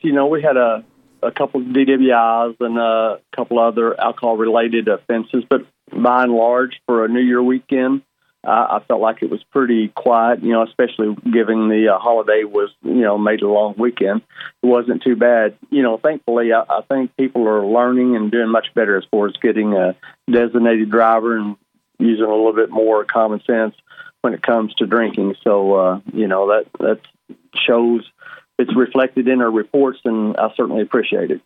We had a couple of DWIs and a couple other alcohol-related offenses, but by and large, for a New Year weekend, I felt like it was pretty quiet, especially given the holiday was, made a long weekend. It wasn't too bad. Thankfully, I think people are learning and doing much better as far as getting a designated driver and using a little bit more common sense when it comes to drinking. So, that shows it's reflected in our reports, and I certainly appreciate it.